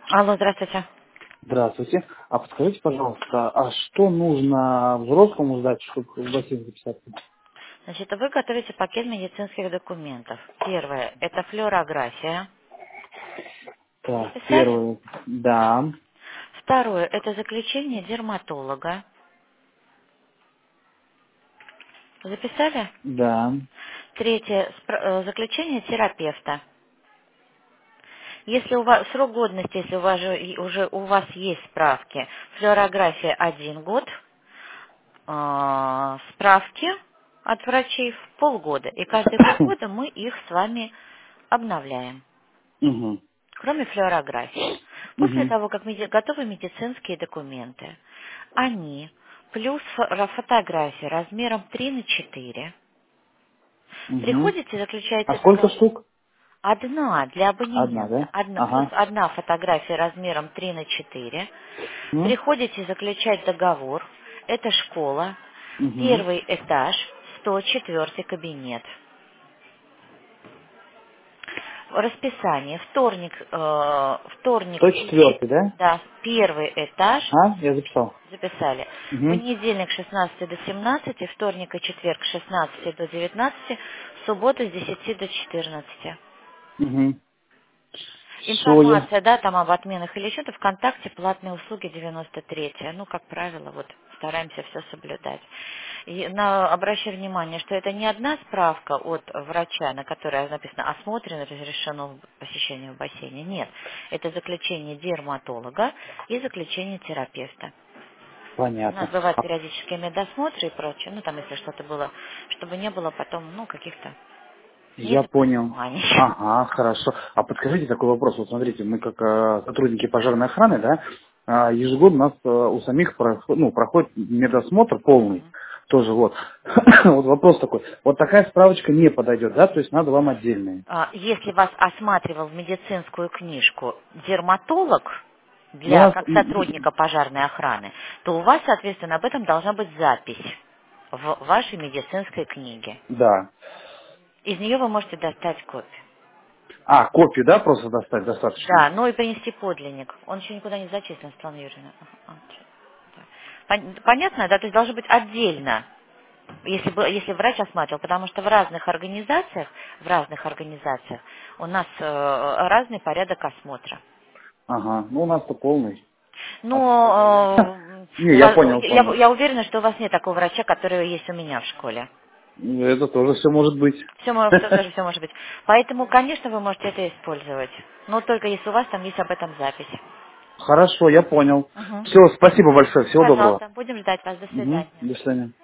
Алло, здравствуйте. Здравствуйте. А подскажите, пожалуйста, а что нужно взрослому сдать, чтобы в бассейн записаться? Значит, вы готовите пакет медицинских документов. Первое– это флюорография. Так, Записали? первый. Да. Второе– это заключение дерматолога. Записали? Да. Третье– заключение терапевта. Если у вас срок годности, если у вас уже у вас есть справки, флюорография 1 год, справки от врачей в полгода. И каждые полгода мы их с вами обновляем. Угу. Кроме флюорографии. После Угу. того, как готовы медицинские документы, они плюс фотографии размером 3 на 4, Угу. приходите, А заключаете сколько договор. штук? Одна для Одна, абонемента, да? одна, плюс Ага. одна фотография размером 3 на 4. Угу. Приходите заключать договор. Это школа, Угу. первый этаж, 104 кабинет. Расписание. Вторник, четвертый, да? да, первый этаж, А, я записал. записали. Угу. Понедельник с 16 до 17, вторник и четверг с 16 до 19, суббота с 10 до 14. Угу. Все, я... Информация, да, там об отменах или что-то, ВКонтакте платные услуги 93. Ну, как правило, вот стараемся все соблюдать. И обращаю внимание, что это не одна справка от врача, на которой написано «осмотрено, разрешено посещение в бассейне». Нет, это заключение дерматолога и заключение терапевта. У нас Понятно. бывают периодические медосмотры и прочее, ну, там, если что-то было, чтобы не было потом, ну, каких-то Я понял. недопониманий. Ага, хорошо. А подскажите такой вопрос. Вот смотрите, мы как сотрудники пожарной охраны, да, ежегодно у нас у самих проходит медосмотр полный. Мгм. Тоже вот. Вот вопрос такой. Вот такая справочка не подойдет, да? То есть надо вам отдельные. Если вас осматривал в медицинскую книжку дерматолог Ну, у для нас, как сотрудника пожарной охраны, то у вас, соответственно, об этом должна быть запись в вашей медицинской книге. да. Из нее вы можете достать копию. А, копию, да, просто достать достаточно? Да, ну и принести подлинник. Он еще никуда не зачислен, Светлана Юрьевна. Понятно, да? То есть должно быть отдельно, если врач осматривал, потому что в разных организациях у нас разный порядок осмотра. Ага, ну у нас-то полный. Но Не, я понял, понял. я уверена, что у вас нет такого врача, который есть у меня в школе. Это тоже все может быть. Тоже все может быть. Поэтому, конечно, вы можете это использовать. Но только если у вас там есть об этом запись. Хорошо, я понял. Мгм. Все, спасибо большое, всего доброго. Пожалуйста, будем ждать вас. До Угу. свидания. До свидания.